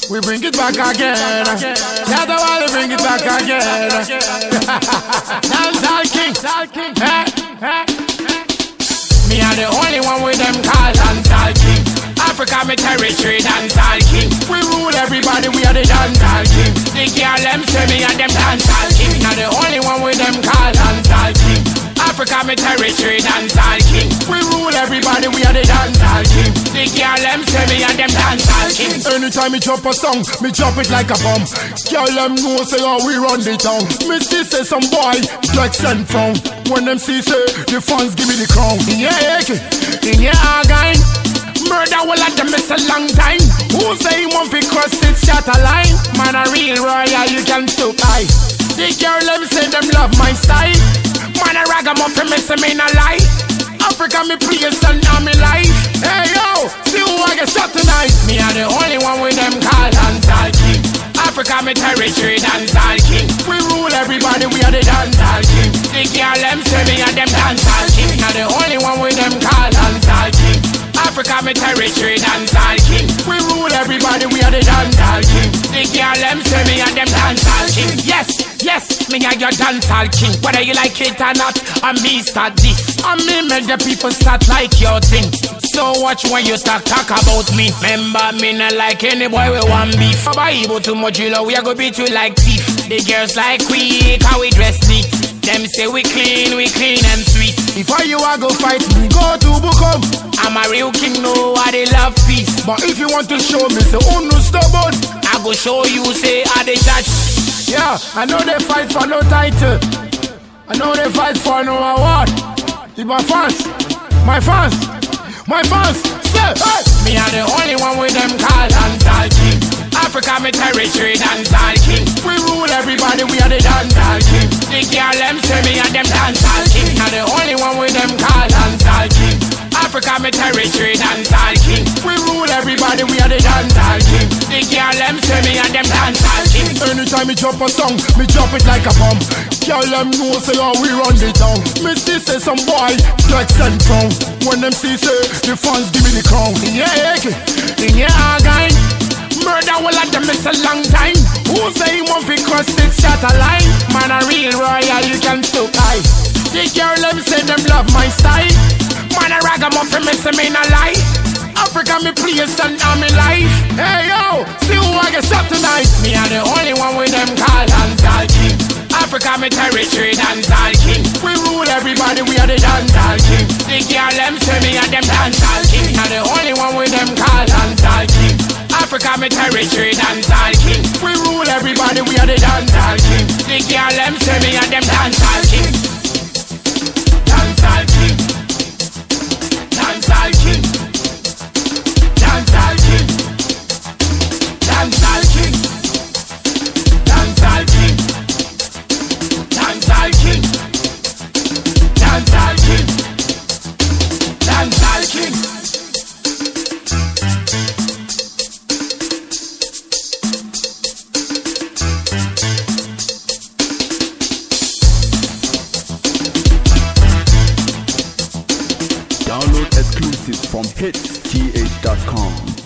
we bring it back again. Yeah, the world, we bring it back again. Dancehall king. Me are the only one with them call dancehall king. Africa, me territory, dancehall king. We rule everybody, we are the dancehall king. The girl them say me and them dancehall king. Me are the only one with them call dancehall king. Africa, me territory, dancehall king. We rule everybody, we are the dancehall king. The girl them say me and them dancehall king. Anytime me drop a song, me drop it like a bomb. Girl them know say how we run the town. Me see say some boy like send from. When them see say the fans give me the crown. Yeah, in your again. Murder will let them miss a long time. Who say he won't be cross this shatter line? Man a real royal, you can stoop high. The girl them say them love my style. Man a ragamuffin, me say me no lie. Africa me place and now me life. Hey yo, see who I get shot tonight. Me are the only one with them call dancehall king. Africa me territory, dancehall king. We rule everybody, we are the dancehall king. The girl them say me and them dancehall king. Me are the only one with them call dancehall king. Africa me territory, dancehall king. We rule everybody, we are the dancehall king. The girl them say me and them dancehall king. Yes, me and your dancehall king. Whether you like it or not, and me start this. And me make the people start like your thing. So watch when you talk about me. Remember me not like any boy we want beef. Bible too much you know we are gonna beat you like thief. The girls like we, how we dress neat. Them say we clean and sweet. Before you a go fight me, go to Bukom. I'm a real king, no, I they love peace. But if you want to show me, say, oh no stubborn, I go show you, say, I they judge. Yeah, I know they fight for no title. I know they fight for no award. It's my fans, say, hey! Me are the only one with them call dancehall king. Africa, me territory, dancehall king. We rule everybody, we are the dancehall king. The girl them say me and them dancehall king. Me are the only one with them call dancehall king. Africa, me territory, dancehall king. We rule everybody, we are the dancehall king. The girl them say me and them dancehall king. Anytime me drop a song, me drop it like a bomb. Girl them know say how we run the town. Me see say some boy like send from. When them see say the fans give me the crown. Yeah, again. Murder will let them miss a long time. Who say he won't be cross this shatter line? Man a real royal, you can stoop high. The girl them say them love my style. Man a ragamuffin, me say me no lie. Africa me place and now me life. Hey yo, see who I get shot tonight. Me are the only one with them call dancehall king. Africa me territory, dancehall king. We rule everybody, we are the dancehall king. The girl them say me and them dancehall king. Me are the only one with them call dancehall king. Africa me territory, dancehall king. We rule everybody, we are the dancehall king. The girl them say me and them dancehall king. Dancehall king. Dancehall king. Dancehall king. Dancehall king. Dancehall king. Dancehall king. Dancehall king. Dancehall king. Download exclusives from hitsgh.com.